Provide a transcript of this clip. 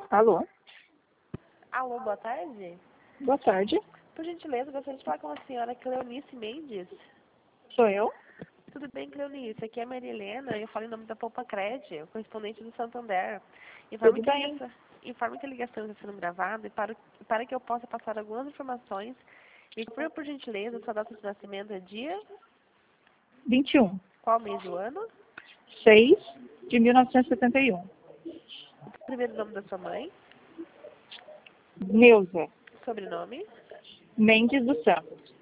Alô? Alô, boa tarde. Boa tarde. Por gentileza, gostaria de falar com a senhora Cleonice Mendes. Sou eu? Tudo bem, Cleonice? Aqui é a Maria Helena, eu falo em nome da Poupa Cred, o correspondente do Santander. Tudo bem. Informe que a ligação está sendo gravada e para que eu possa passar algumas informações. E por gentileza, sua data de nascimento é dia? 21. Qual mês do ano? 6 de 1971. O primeiro nome da sua mãe? Neuza Sobrenome? Mendes dos Santos.